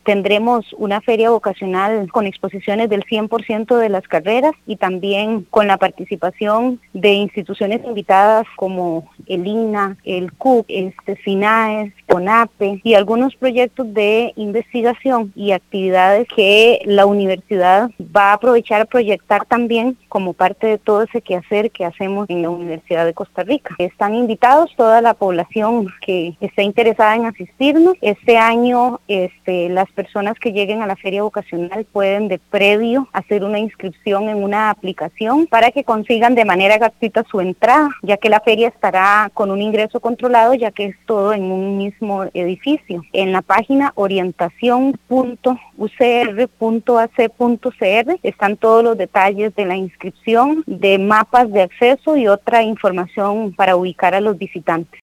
Tendremos una feria vocacional con exposiciones del 100% de las carreras y también con la participación de instituciones invitadas como el INA, el CUC, SINAES, CONAPE y algunos proyectos de investigación y actividades que la universidad va a aprovechar a proyectar también como parte de todo ese quehacer que hacemos en la Universidad de Costa Rica. Están invitados toda la población que esté interesada en asistirnos. Este año las personas que lleguen a la feria vocacional pueden de previo hacer una inscripción en una aplicación para que consigan de manera gratuita su entrada, ya que la feria estará con un ingreso controlado, ya que es todo en un mismo edificio. En la página orientacion.ucr.ac.cr están todos los detalles de la inscripción, de mapas de acceso y otra información para ubicar a los visitantes.